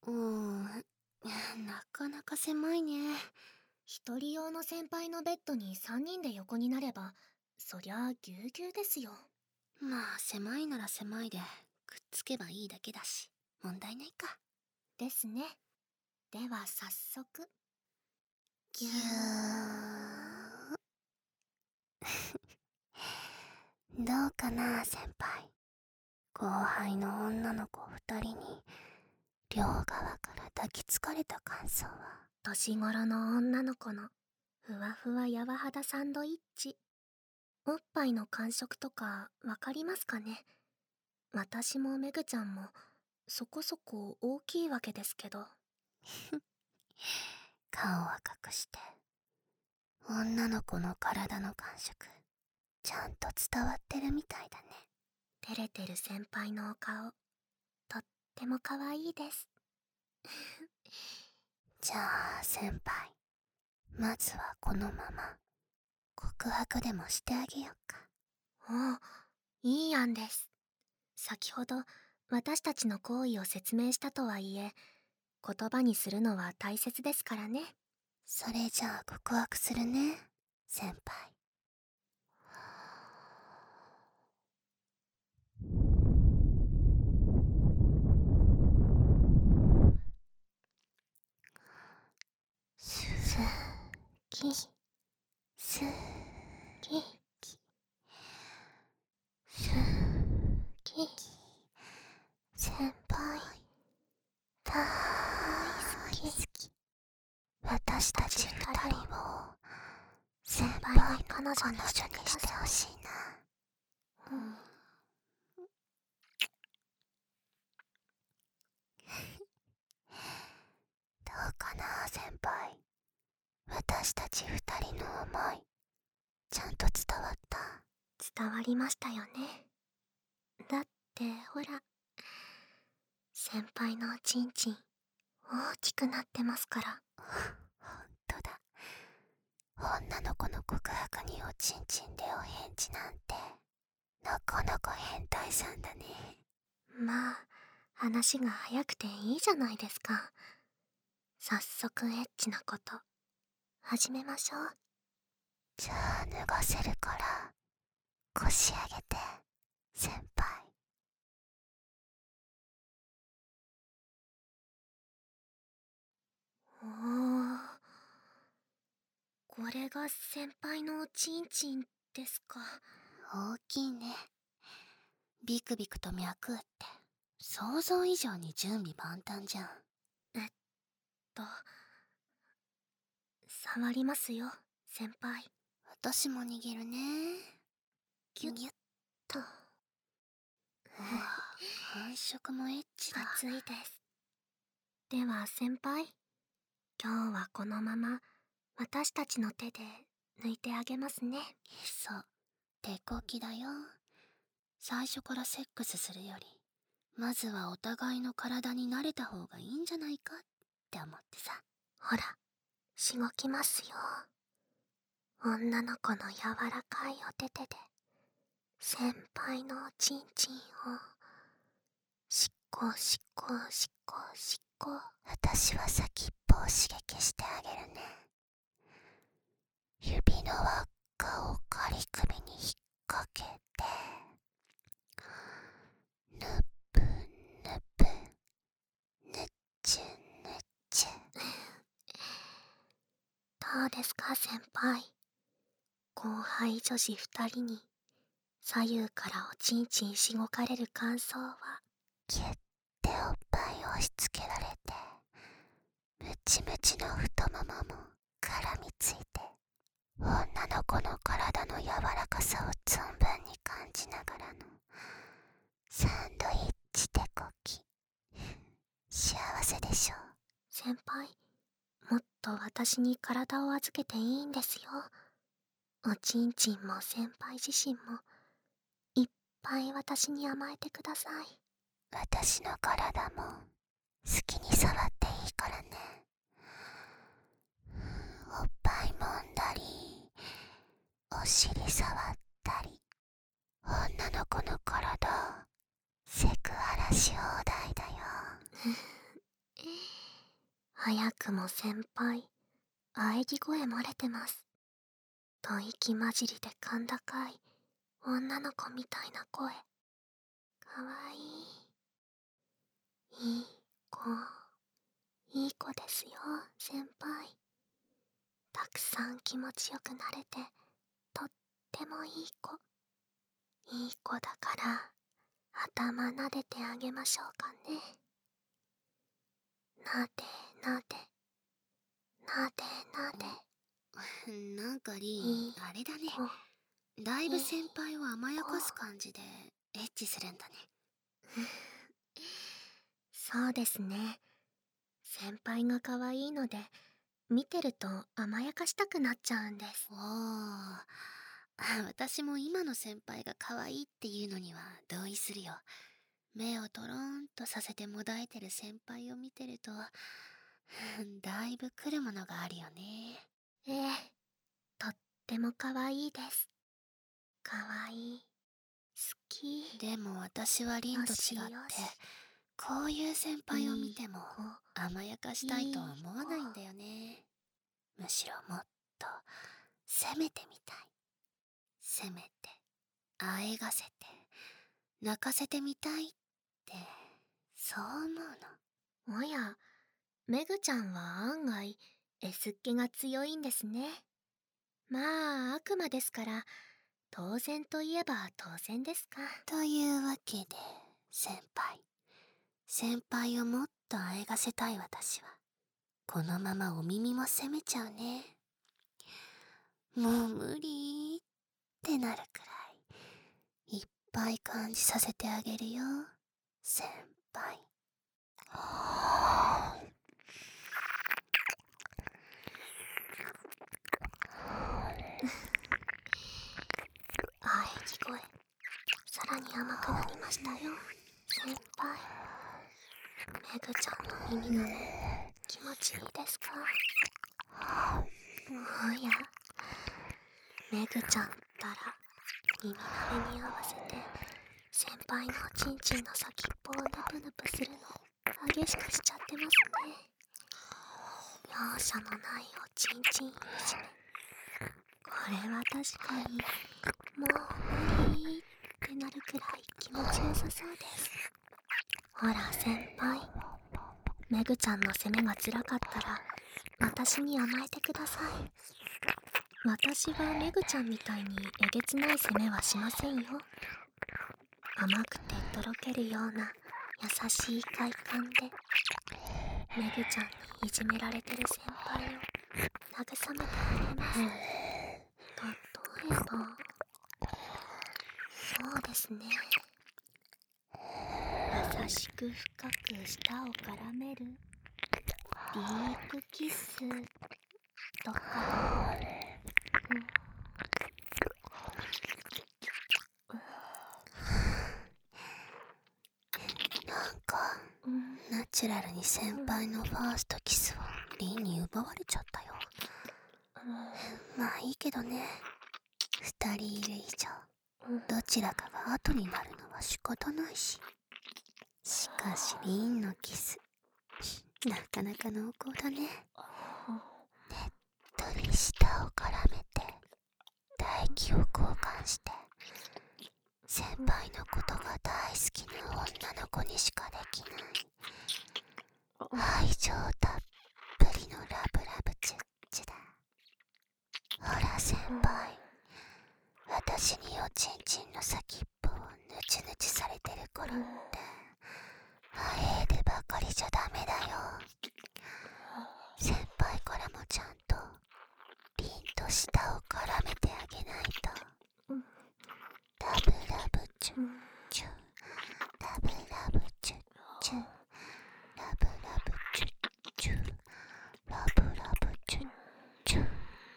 なかなか狭いね。 一人用の先輩のベッドに3人で横になれば、そりゃあぎゅうぎゅうですよ。 まあ狭いなら狭いでくっつけばいいだけだし問題ないか。 ですね。では早速。 ぎゅーどうかな先輩。後輩の女の子2人に両側から抱きつかれた感想は。 年頃の女の子のふわふわやわ肌サンドイッチ。おっぱいの感触とかわかりますかね。私もめぐちゃんもそこそこ大きいわけですけど。 顔は隠して女の子の体の感触ちゃんと伝わってるみたいだね。 照れてる先輩のお顔とっても可愛いです。 じゃあ先輩、まずはこのまま告白でもしてあげようか。 おう、いい案です。先ほど私たちの行為を説明したとはいえ、言葉にするのは大切ですからね。 それじゃあ告白するね先輩。 好き、好き、好き、先輩、大好き。 私たち二人を先輩の彼女にしてほしいな。 どうかな先輩。私たち二人の思いちゃんと伝わった？ 伝わりましたよね。だってほら、先輩のおちんちん大きくなってますから。 ほんとだ。女の子の告白におちんちんでお返事なんてなかなか変態さんだね。 まあ、話が早くていいじゃないですか。早速エッチなこと始めましょう。 じゃあ脱がせるから腰上げて先輩。 おー、これが先輩のおちんちんですか。 大きいね。ビクビクと脈打って想像以上に準備万端じゃん。 と、触りますよ先輩。 私も握るね。 ギュッと。 うわ、感触もエッチだ。 熱いです。では先輩、今日はこのまま私たちの手で抜いてあげますね。 そう、手こきだよ。最初からセックスするよりまずはお互いの体に慣れた方がいいんじゃないかって思ってさ。 ほら、しごきますよ。女の子の柔らかいお手手で先輩のおちんちんをしっこしっこしっこしっこ。 私は先っぽを刺激してあげるね。指の輪っかを仮首に引っ掛けてぬぷぬぷぬっちゅぬっちゅ。 どうですか先輩。後輩女子二人に左右からおちんちんしごかれる感想は。 ギュッておっぱいを押し付けられてムチムチの太ももも絡みついて女の子の体の柔らかさを存分に感じながらのサンドイッチ手こき。幸せでしょ。 先輩、もっと私に体を預けていいんですよ。おちんちんも先輩自身もいっぱい私に甘えてください。 私の体も好きに触っていいからね。おっぱい揉んだりお尻触ったり女の子の体セクハラし放題だよ。 早くも先輩、喘ぎ声漏れてます。吐息混じりで甲高い女の子みたいな声。かわいい。いい子。いい子ですよ、先輩。たくさん気持ちよくなれて、とってもいい子。いい子だから、頭撫でてあげましょうかね。なでなで、なでなで。 なんかリいいン、あれだね。 子。 だいぶ先輩を甘やかす感じでエッチするんだね。 そうですね。先輩が可愛いので、見てると甘やかしたくなっちゃうんです。 おー、私も今の先輩が可愛いっていうのには同意するよ。目をトロンとさせてもだえてる先輩を見てると、だいぶ来るものがあるよね。 ええ、とっても可愛いです。可愛い。好き。 でも私はリンと違ってよしよし、 こういう先輩を見てもいい子甘やかしたいとは思わないんだよね。むしろもっと攻めてみたい。攻めて、あえがせて、泣かせてみたいって、そう思うの。 おや、メグちゃんは案外、S っ気が強いんですね。まあ、悪魔ですから、当然といえば当然ですか。 というわけで、先輩をもっとあえがせたい私は、このままお耳も責めちゃうね。もう無理ってなるくらい、いっぱい感じさせてあげるよ、先輩。 喘ぎ声、さらに甘くなりましたよ、先輩。メグちゃんの耳が気持ちいいですか？おや、メグちゃんったら耳鳴りに合わせて先輩のおちんちんの先っぽをヌプヌプするの激しくしちゃってますね。容赦のないおちんちんいじめ、これは確かにもう無理ってなるくらい気持ちよさそうです。ほら先輩、メグちゃんの攻めが辛かったら私に甘えてください。私はメグちゃんみたいにえげつない攻めはしませんよ。甘くてとろけるような優しい快感で、メグちゃんにいじめられてる先輩を慰めてあげます。例えば、そうですね。優しく深く舌を絡めるディープキスとか、 なんか、ナチュラルに先輩のファーストキスをリンに奪われちゃったよ。まあいいけどね。二人いる以上、どちらかが後になるのは仕方ないし。しかしリンのキス、なかなか濃厚だね。ねっとり舌を絡めて、唾液を交換して、先輩のことが大好きな女の子にしかできない愛情たっぷりのラブラブチュッチュだ。ほら先輩、私におちんちんの先っぽをヌチヌチされてる頃ってあえでばかりじゃダメだよ。先輩からもちゃんとリンと舌を絡めてあげないと。ラブラブチュッチュ、ラブラブチュッチュ、ラブラブチュッチュ、ラブラブチュッチュ。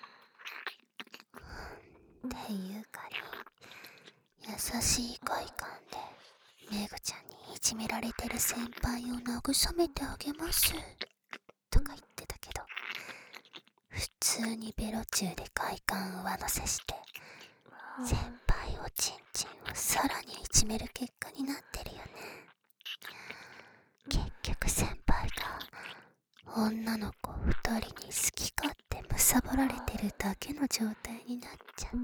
っていうかに、優しい快感でメグちゃんにいじめられてる先輩を慰めてあげますとか言ってたけど、普通にベロチューで快感上乗せして先輩おちんちんをさらにいじめる結果になってるよね。結局先輩が女の子二人に好き勝手貪られてるだけの状態になっちゃった。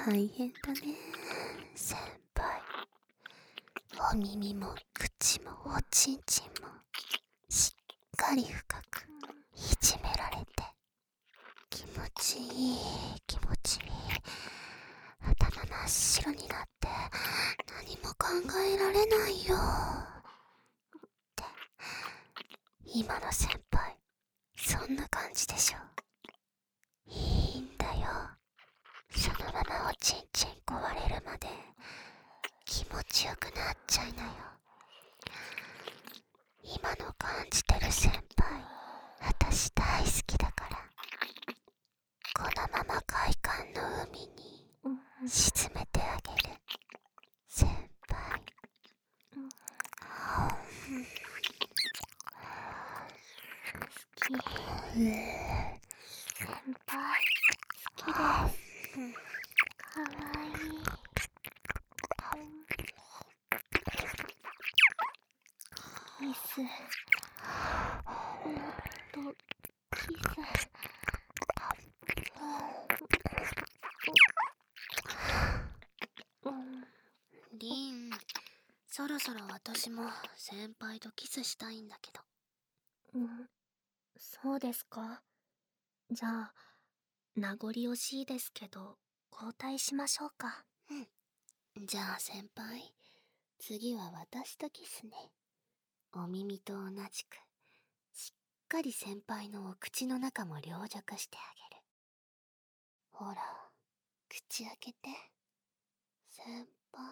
大変だね、先輩。お耳も口もおちんちんもしっかり深くいじめられて、気持ちいい気持ちいい。頭真っ白になって何も考えられないよって今の先輩そんな感じでしょ。いいんだよ、そのままおちんちん壊れるまで気持ちよくなっちゃいなよ。今の感じてる先輩私大好きだから、このまま快感の海に沈めてあげる先輩。 好き。先輩好きです。かわいい。キス、もっとキス。 リン、そろそろ私も先輩とキスしたいんだけど。 そうですか。じゃあ名残惜しいですけど交代しましょうか。 じゃあ先輩、次は私とキスね。お耳と同じくしっかり先輩のお口の中も凌辱してあげる。ほら、口開けて先輩。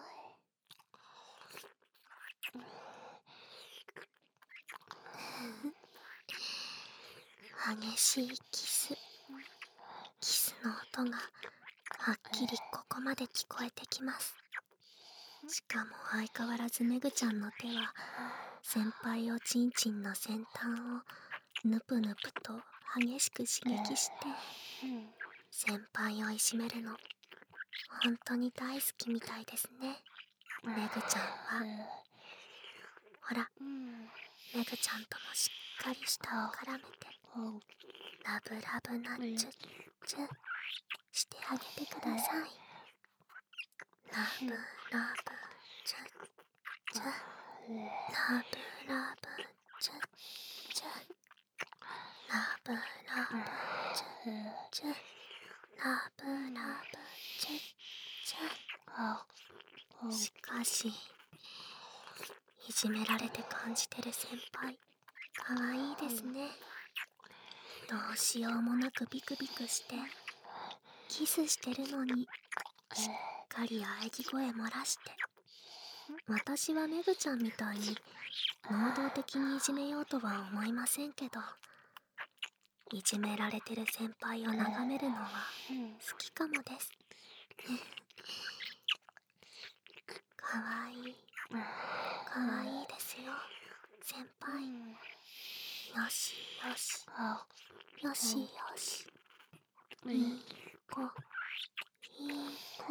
激しいキス。キスの音がはっきりここまで聞こえてきます。しかも相変わらずめぐちゃんの手は先輩おちんちんの先端をぬぷぬぷと激しく刺激して先輩をいじめるの本当に大好きみたいですね、めぐちゃんは。ほら、めぐちゃんともしっかり舌を絡めてラブラブなチュッチュしてあげてください。ラブラブチュッチュ、ラブラブチュッチュ、ラブラブチュッチュ、ラブラブチュッチュ。しかしいじめられて感じてる先輩かわいいですね。どうしようもなくビクビクしてキスしてるのにしっかり喘ぎ声漏らして、私はめぐちゃんみたいに能動的にいじめようとは思いませんけど、いじめられてる先輩を眺めるのは好きかもです。かわいい、かわいいですよ先輩。よしよしよしよし、いい子いい子。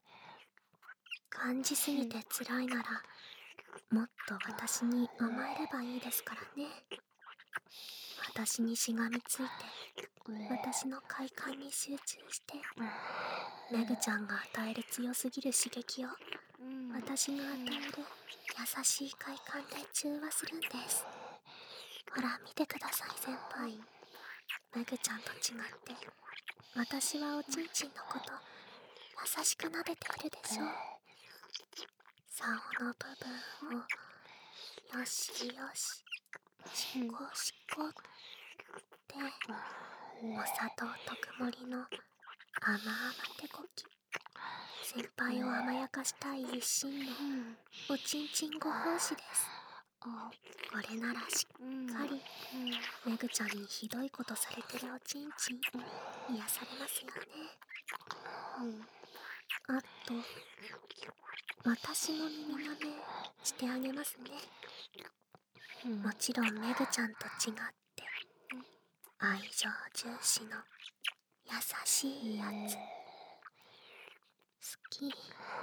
感じすぎて辛いならもっと私に甘えればいいですからね。私にしがみついて私の快感に集中してめぐちゃんが与える強すぎる刺激を私が与える優しい快感で中和するんです。ほら見てください先輩、めぐちゃんと違って私はおちんちんのこと優しく撫でているでしょ。竿の部分をよしよししこしこってお砂糖と曇りの甘々手こき、先輩を甘やかしたい一心のおちんちんご奉仕です。これならしっかりめぐちゃんにひどいことされてるおちんちん癒されますよね。あと私の耳なめしてあげますね。もちろんめぐちゃんと違って愛情重視の優しいやつ。好き、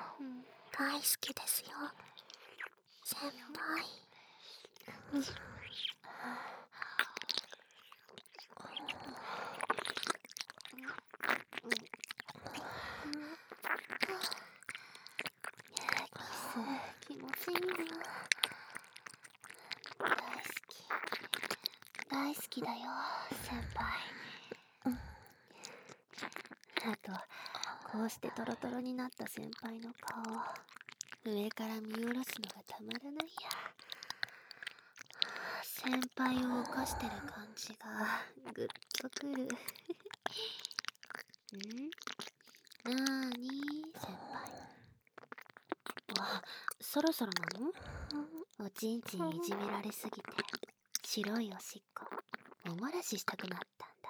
大好きですよ先輩。 気持ちいいな。大好きだよ、先輩。あと、こうしてトロトロになった先輩の顔、上から見下ろすのがたまらないや。先輩を犯してる感じがぐっとくる。なーに先輩。あ、そろそろなの？おちんちんいじめられすぎて白いおしっこお漏らししたくなったんだ。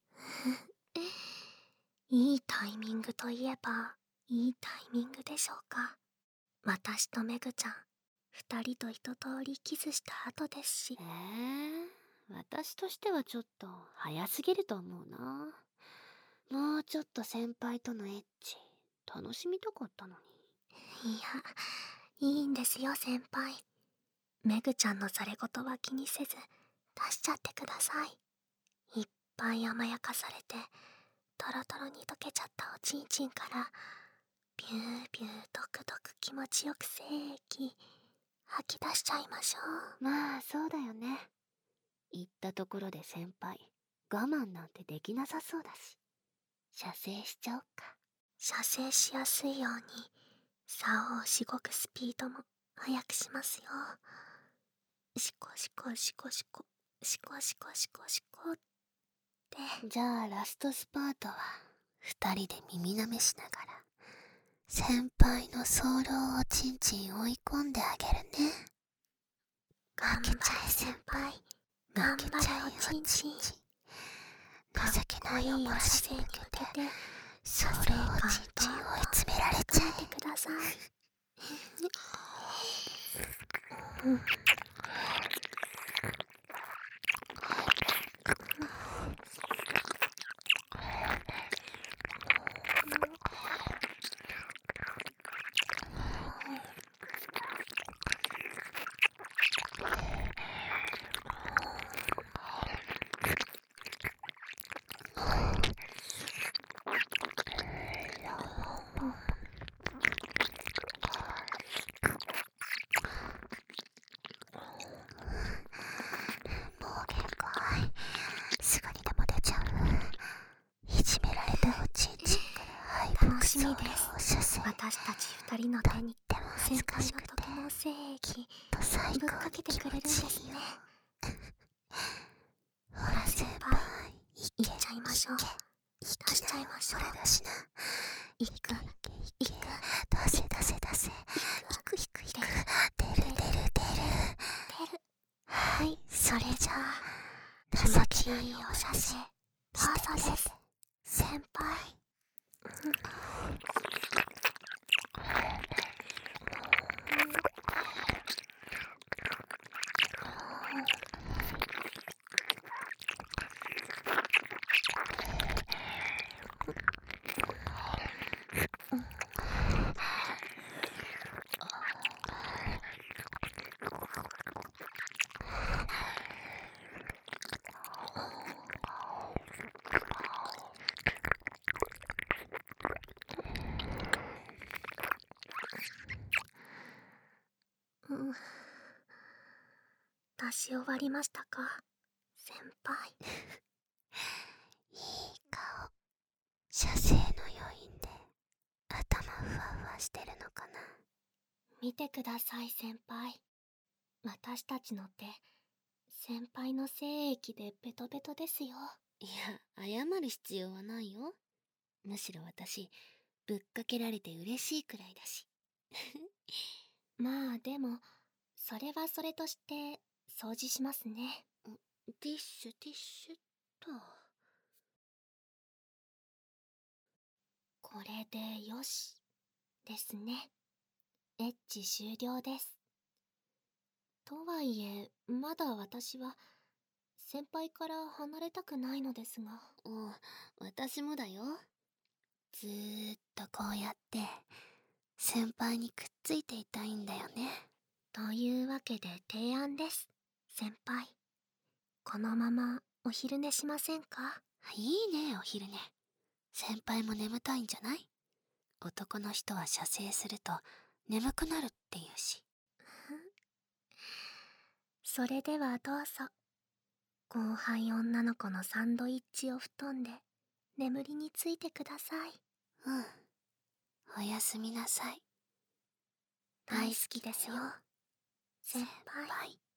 いいタイミングといえばいいタイミングでしょうか。私とメグちゃん二人と一通りキスした後ですし。 私としてはちょっと早すぎると思うな。もうちょっと先輩とのエッチ楽しみたかったのに。 いや、いいんですよ先輩。メグちゃんのされ言は気にせず出しちゃってください。いっぱい甘やかされてトロトロに溶けちゃったおちんちんからビュービュードクドク気持ちよく精液吐き出しちゃいましょう。 まあそうだよね。言ったところで先輩我慢なんてできなさそうだし、射精しちゃおうか。 射精しやすいように竿をしごくスピードも速くしますよ。シコシコシコシコシコシコシコシコって。 じゃあラストスパートは二人で耳なめしながら先輩の早漏をちんちん追い込んであげるね。 頑張れ先輩、頑張れおちんちん。かっこいいお射精に向けて早漏おちんちん追い詰められちゃえてください。 すぐにでも出ちゃう。いじめられたおちんちんから楽しみです。私たち二人の手に先輩の時の精液ぶっかけてくれるんですね。ほら先輩、いっちゃいましょう。出しちゃいましょう。いくいく、 出せ出せ出せ、いくいくいく、出る出る出る。 はい、それじゃあ気持ちいいお射精どうぞです、先輩。出し終わりましたか先輩。 いい顔。射精の余韻で頭ふわふわしてるのかな。 見てください先輩。私たちの手先輩の精液でベトベトですよ。 いや、謝る必要はないよ。むしろ私ぶっかけられて嬉しいくらいだし。 まあでもそれはそれとして掃除しますね。 ティッシュティッシュっと。 これでよしですね。エッチ終了です。とはいえまだ私は先輩から離れたくないのですが。 私もだよ。ずーっとこうやって先輩にくっついていたいんだよね。 というわけで提案です先輩、このままお昼寝しませんか？ いいね、お昼寝。先輩も眠たいんじゃない？男の人は射精すると眠くなるって言うし。 それではどうぞ。後輩女の子のサンドイッチを布団で眠りについてください。 うん。おやすみなさい。 大好きですよ、先輩。